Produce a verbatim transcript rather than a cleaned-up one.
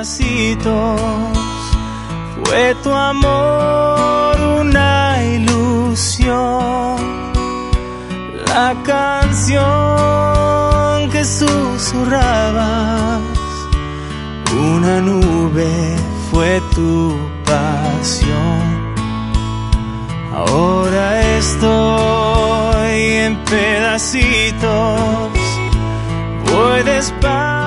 pedacitos. Fue tu amor una ilusión, la canción que susurrabas, una nube fue tu pasión. Ahora estoy en pedacitos, voy despacio